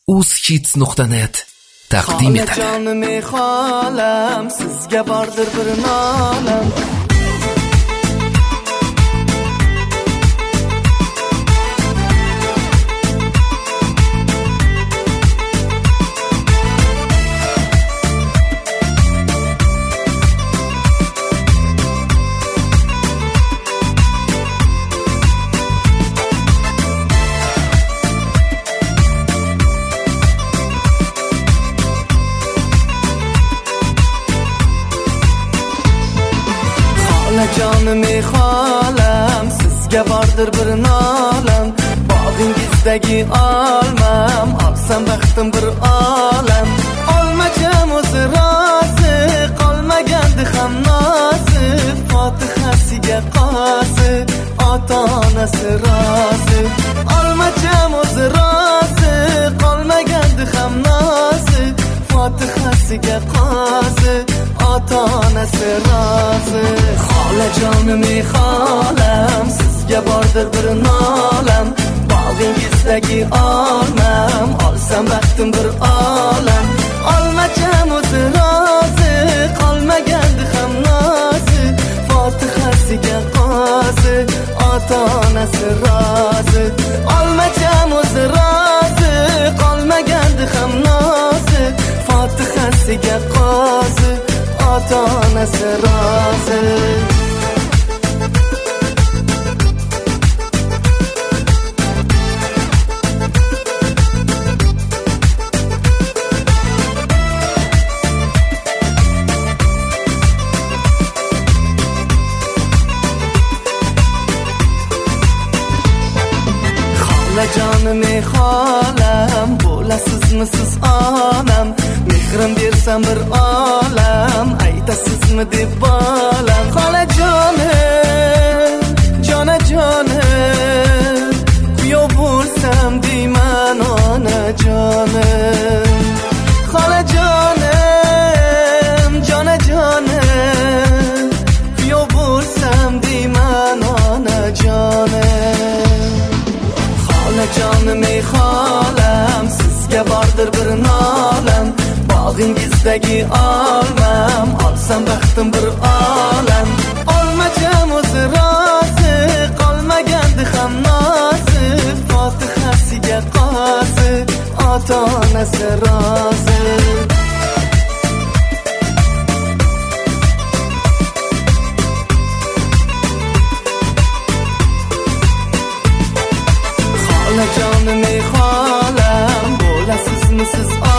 uzhits.net taqdim etadi. Jonim xolam, sizga bordir bir nolam. Jonim xolam, sizga bordir bir nolam. Bog'ingizdagi olmam, olsam baxtim bir olam. Olmacham o'zi rozi, qolmagandi ham nozi. Fotihasiga qozi, ota-onasi rozi. Olmacham o'zi rozi, qolmagandi ham nozi. Fotihasiga qozi, ota-onasi rozi. Jonim xolam, sizga bordir bir nolam. Bog'ingizdagi olmam, olsam baxtim bir olam. Olmacham o'zi rozi, qolmagandi ham nozi. Fotihasiga qozi, ota-onasi rozi. Olmacham o'zi rozi, qolmagandi ham nozi. Fotihasiga qozi, ota-onasi rozi. Jonim xolam, bo'lasizmi siz onam? Mehrim bersam bir olam, aytasizmi deb bolam. Xolajonim, jonajonim, kuyov bo'lsam deyman onajonim. Xolajonim, jonajonim, kuyov bo'lsam deyman onajonim. Jonim xolam, sizga bordir bir nolam. Bog'ingizdagi olmam, olsam baxtim bir olam. Olmacham o'zi rozi, qolmagandi ham nozi. Fotihasiga qozi, ota-onasi rozi. Jonim xolam, bo'lasizmi siz